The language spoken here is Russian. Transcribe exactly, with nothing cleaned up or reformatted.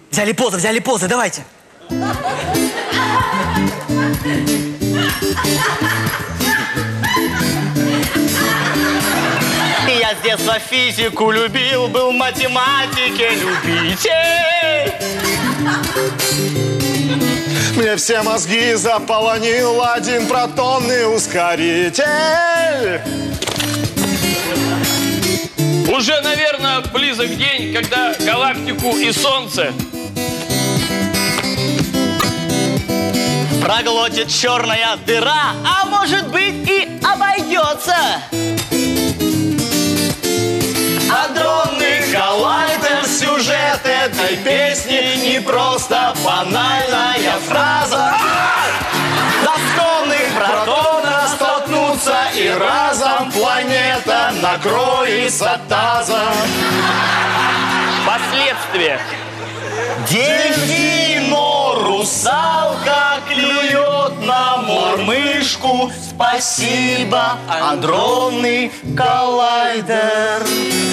Взяли позы, взяли позы, давайте. Я с детства физику любил, был в математике любитель. Мне все мозги заполонил один протонный ускоритель. Уже, наверное, близок день, когда галактику и Солнце проглотит черная дыра, а может быть и обойдется. Адронный коллайдер, сюжет этой песни не просто банальная фраза. Два скромных протона столкнутся и разом планета накроется тазом. последствия. Дельфино, русалка клюет на мормышку. Спасибо, адронный коллайдер.